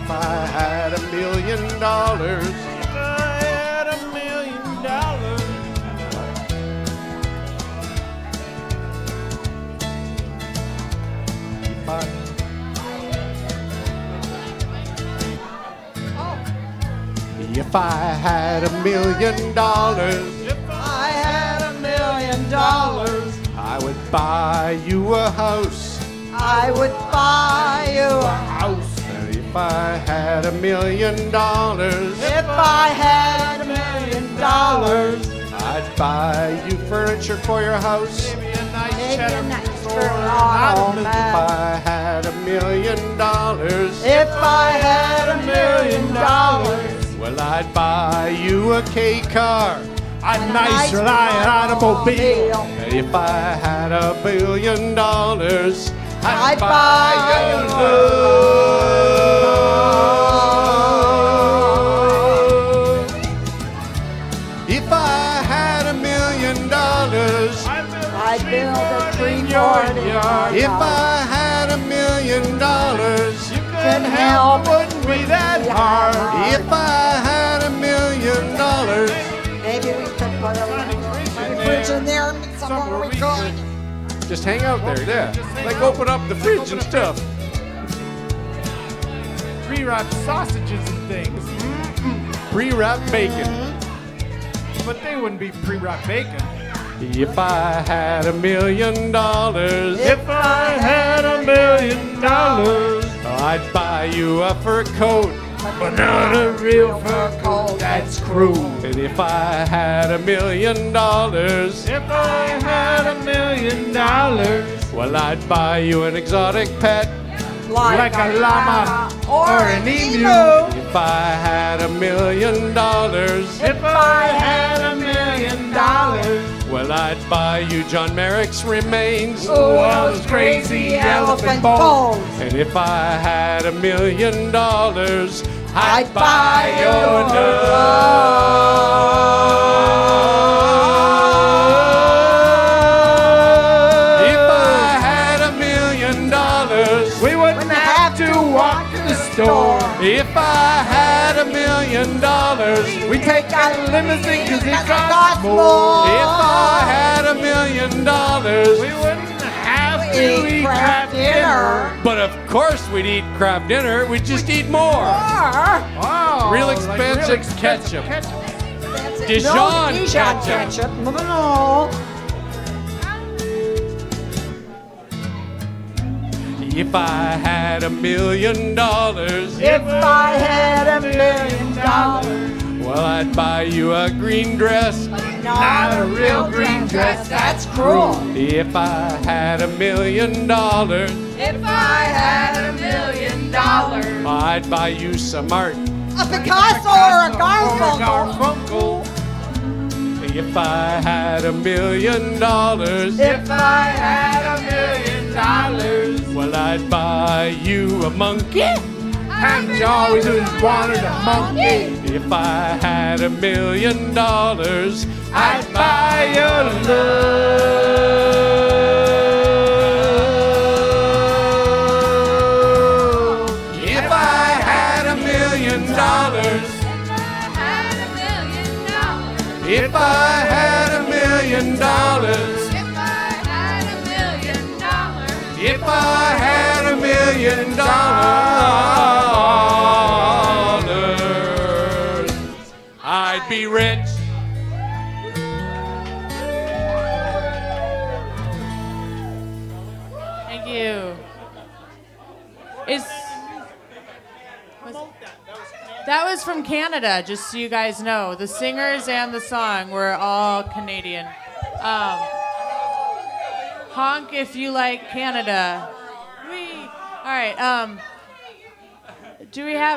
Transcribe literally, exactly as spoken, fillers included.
If I had a million dollars. If I had a million dollars. If I, if I had a million dollars, If I had a million dollars, I would buy you a house. I would buy you a house. And if I had a million dollars, If I had a million dollars, I'd buy you furniture for your house. Maybe a nice maybe cheddar a nice or for an all If man. I had a million dollars, If I had a million dollars, well, I'd buy you a K car. a nice flying automobile. And if I had a billion dollars, I'd, I'd buy buy you you love. If I had a million dollars, I'd build a tree fort in your if yard. I had a million dollars, You Can couldn't help help, wouldn't be that hard. if I had a million dollars, Maybe we could put a fridge in there and somewhere we could. just hang out there, yeah. Like open up the fridge and stuff. Pre-wrapped sausages and things. Pre-wrapped bacon. But they wouldn't be pre-wrapped bacon. If I had a million dollars, If I had a million dollars, I'd buy you a fur coat. but not a real fur coat, that's cruel. And if I had a million dollars, If I had a million dollars, well, I'd buy you an exotic pet. like a llama or an emu. If I had a million dollars, If I had a million dollars, well, I'd buy you John Merrick's remains. well, those crazy elephant bones. And if I had a million dollars, I'd, I'd buy buy your your love. If I had a million dollars, We wouldn't have to walk to the store. if I had a million dollars, We take a limousine because it costs costs more. more. if I had a million dollars, We wouldn't have to Eat eat crab crab dinner. but of course we'd eat crab dinner, we'd just eat more. Wow, Real like expensive ketchup. Dijon no, Dijon ketchup. ketchup. No, no, no. If I had a million dollars, If I had a million dollars, well, I'd buy you a green dress. not a real green dress. That's cruel. If I had a million dollars, If I had a million dollars, I'd buy you some art. A Picasso or a Garfunkel. Garfunkel. If I had a million dollars, If I had a million dollars, well, I'd buy you a monkey. and always wanted a monkey. If I had a million dollars, I'd buy your love. if I had a million dollars, had a million dollars, if I had a million dollars, if I had a million dollars, if I had a million dollars, I'd be rich. Thank you. Is was, that was from Canada, just so you guys know. The singers and the song were all Canadian. Um, honk if you like Canada. Whee! All right. Um, do we have?